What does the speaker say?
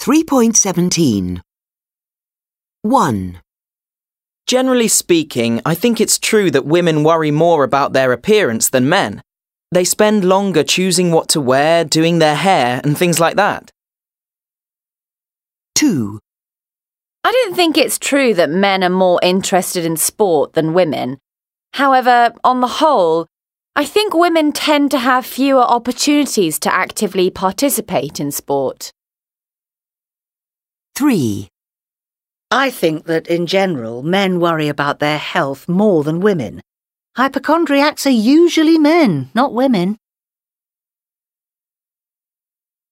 3.17. 1. Generally speaking, I think it's true that women worry more about their appearance than men. They spend longer choosing what to wear, doing their hair, and things like that. 2. I don't think it's true that men are more interested in sport than women. However, on the whole, I think women tend to have fewer opportunities to actively participate in sport. 3. I think that, in general, men worry about their health more than women. Hypochondriacs are usually men, not women.